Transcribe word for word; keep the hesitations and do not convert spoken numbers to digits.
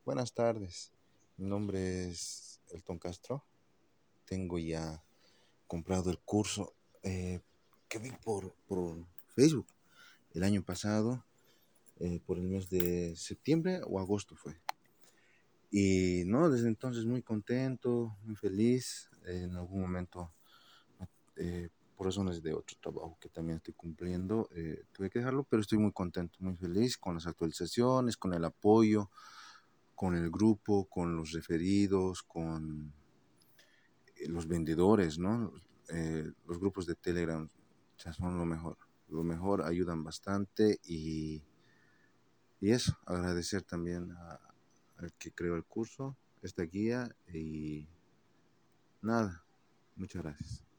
Buenas tardes. Mi nombre es Elton Castro. Tengo ya comprado el curso eh, que vi por, por Facebook el año pasado, eh, por el mes de septiembre o agosto fue. Y no, desde entonces muy contento, muy feliz. Eh, en algún momento, eh, por razones de otro trabajo que también estoy cumpliendo, eh, tuve que dejarlo, pero estoy muy contento, muy feliz con las actualizaciones, con el apoyo, con el grupo, con los referidos, con eh, los vendedores, ¿no? Eh, los grupos de Telegram ya son lo mejor, lo mejor, ayudan bastante y, y eso, agradecer también a- al que creó el curso, esta guía y nada, muchas gracias.